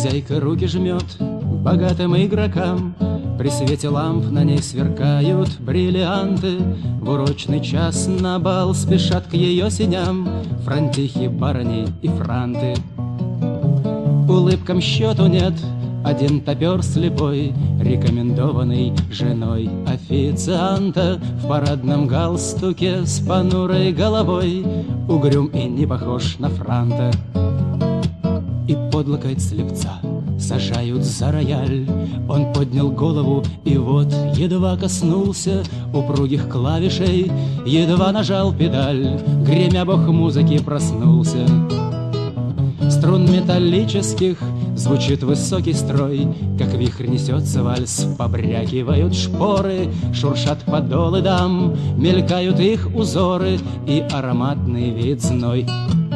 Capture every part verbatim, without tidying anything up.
Хозяйка руки жмет богатым игрокам, при свете ламп на ней сверкают бриллианты. В урочный час на бал спешат к ее синям франтихи, барыни и франты. Улыбкам счету нет, один топер слепой, рекомендованный женой официанта, в парадном галстуке с понурой головой, угрюм и не похож на франта. И под локоть слепца сажают за рояль. Он поднял голову и вот едва коснулся упругих клавишей, едва нажал педаль, гремя бог музыки проснулся. Струн металлических звучит высокий строй, как вихрь несется вальс, побрякивают шпоры, шуршат подолы дам, мелькают их узоры и ароматный вид зной.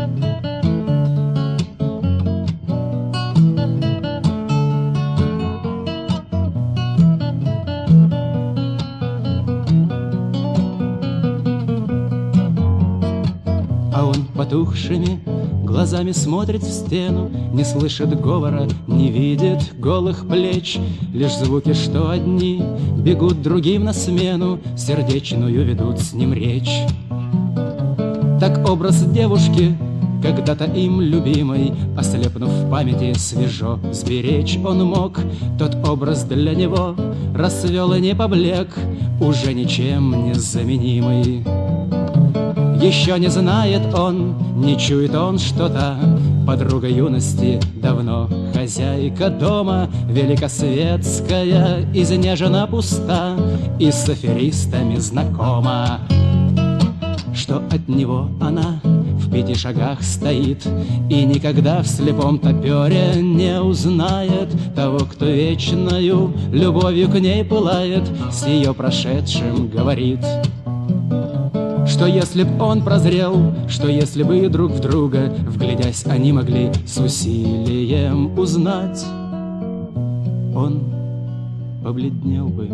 А он потухшими глазами смотрит в стену, не слышит говора, не видит голых плеч, лишь звуки, что одни бегут другим на смену, сердечную ведут с ним речь. Так образ девушки, когда-то им любимой, ослепнув в памяти, свежо сберечь он мог. Тот образ для него расцвел и не поблек, уже ничем не заменимый. Еще не знает он, не чует он что-то, подруга юности давно хозяйка дома, великосветская, изнежена, пуста и с аферистами знакома. Что от него она в пяти шагах стоит и никогда в слепом топере не узнает того, кто вечною любовью к ней пылает, с ее прошедшим говорит. Что если б он прозрел, что если бы друг в друга, вглядясь, они могли с усилием узнать, он побледнел бы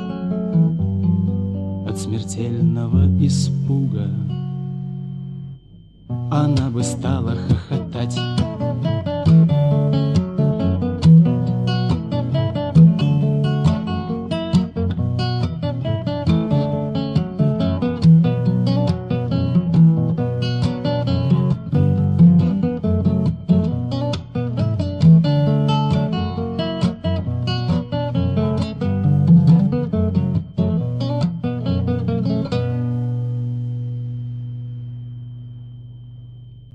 от смертельного испуга, она бы стала хохотать.